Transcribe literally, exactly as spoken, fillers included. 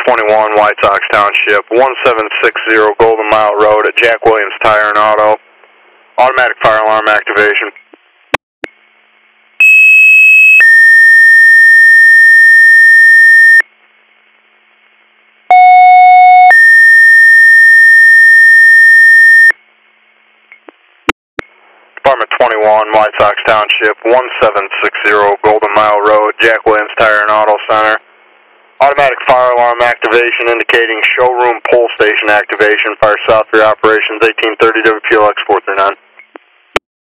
twenty-one, White Sox Township, one seven six zero Golden Mile Road at Jack Williams Tire and Auto. Automatic fire alarm activation. Department twenty-one, White Sox Township, one seven six zero Golden Mile Road, Jack Williams Tire and Auto Center. Automatic fire alarm activation indicating showroom pole station activation. Fire south for your operations, eighteen thirty W P L X four three nine.